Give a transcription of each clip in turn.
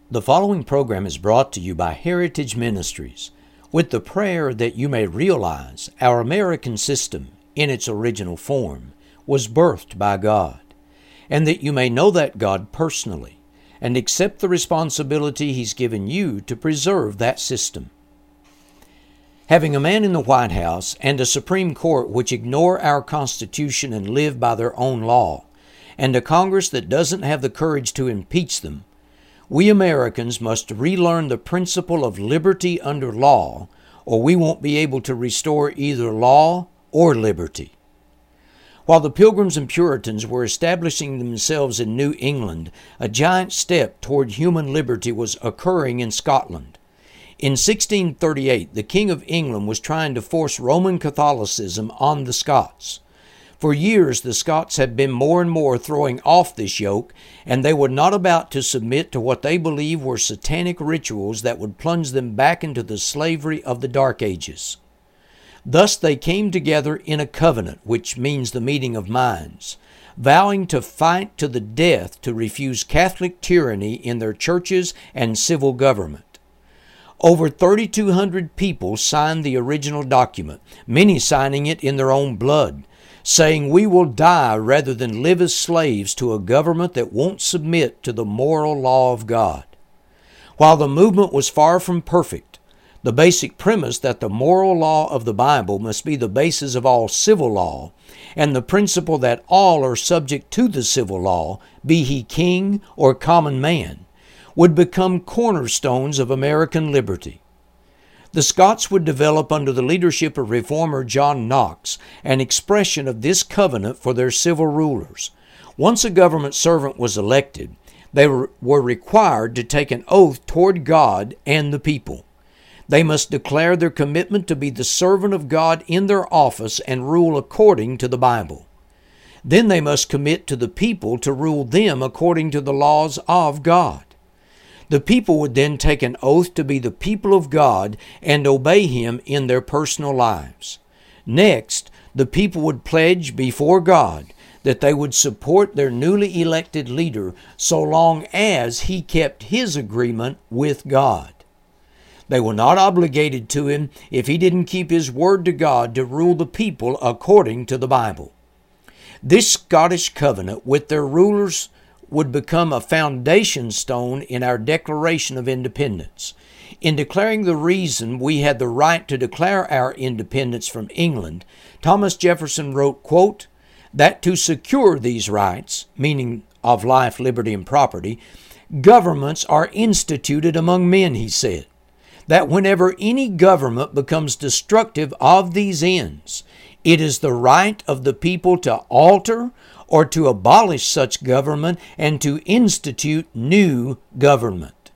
The following program is brought to you by Heritage Ministries, with the prayer that you may realize our American system, in its original form, was birthed by God, and that you may know that God personally and accept the responsibility He's given you to preserve that system. Having a man in the White House and a Supreme Court which ignore our Constitution and live by their own law, and a Congress that doesn't have the courage to impeach them, we Americans must relearn the principle of liberty under law, or we won't be able to restore either law or liberty. While the Pilgrims and Puritans were establishing themselves in New England, a giant step toward human liberty was occurring in Scotland. In 1638, the King of England was trying to force Roman Catholicism on the Scots. For years, the Scots had been more and more throwing off this yoke, and they were not about to submit to what they believed were satanic rituals that would plunge them back into the slavery of the Dark Ages. Thus they came together in a covenant, which means the meeting of minds, vowing to fight to the death to refuse Catholic tyranny in their churches and civil government. Over 3,200 people signed the original document, many signing it in their own blood, saying we will die rather than live as slaves to a government that won't submit to the moral law of God. While the movement was far from perfect, the basic premise that the moral law of the Bible must be the basis of all civil law, and the principle that all are subject to the civil law, be he king or common man, would become cornerstones of American liberty. The Scots would develop under the leadership of Reformer John Knox an expression of this covenant for their civil rulers. Once a government servant was elected, they were required to take an oath toward God and the people. They must declare their commitment to be the servant of God in their office and rule according to the Bible. Then they must commit to the people to rule them according to the laws of God. The people would then take an oath to be the people of God and obey Him in their personal lives. Next, the people would pledge before God that they would support their newly elected leader so long as he kept his agreement with God. They were not obligated to him if he didn't keep his word to God to rule the people according to the Bible. This Scottish covenant with their rulers would become a foundation stone in our Declaration of Independence. In declaring the reason we had the right to declare our independence from England, Thomas Jefferson wrote, quote, that to secure these rights, meaning of life, liberty, and property, governments are instituted among men, he said. That whenever any government becomes destructive of these ends, it is the right of the people to alter or to abolish such government and to institute new government.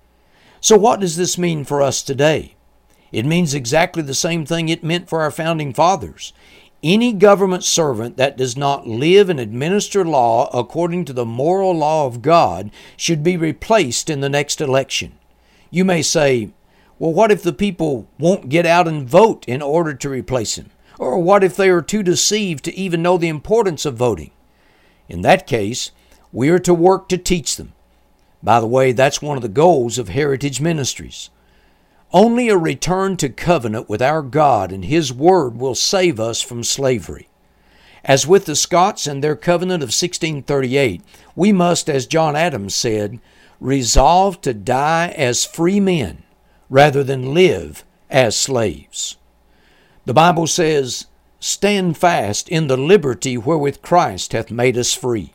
So what does this mean for us today? It means exactly the same thing it meant for our founding fathers. Any government servant that does not live and administer law according to the moral law of God should be replaced in the next election. You may say, well, what if the people won't get out and vote in order to replace him? Or what if they are too deceived to even know the importance of voting? In that case, we are to work to teach them. By the way, that's one of the goals of Heritage Ministries. Only a return to covenant with our God and His Word will save us from slavery. As with the Scots and their covenant of 1638, we must, as John Adams said, resolve to die as free men rather than live as slaves. The Bible says, stand fast in the liberty wherewith Christ hath made us free.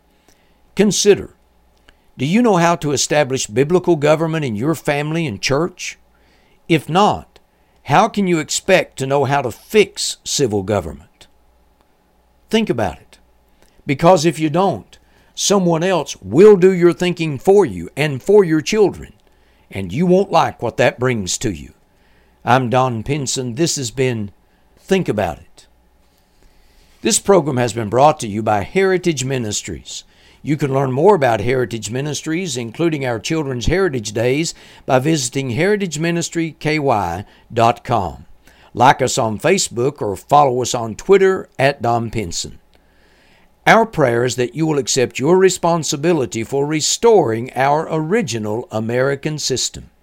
Consider, do you know how to establish biblical government in your family and church? If not, how can you expect to know how to fix civil government? Think about it. Because if you don't, someone else will do your thinking for you and for your children, and you won't like what that brings to you. I'm Don Pinson. This has been Think About It. This program has been brought to you by Heritage Ministries. You can learn more about Heritage Ministries, including our Children's Heritage Days, by visiting heritageministryky.com. Like us on Facebook or follow us on Twitter @Don Pinson. Our prayer is that you will accept your responsibility for restoring our original American system.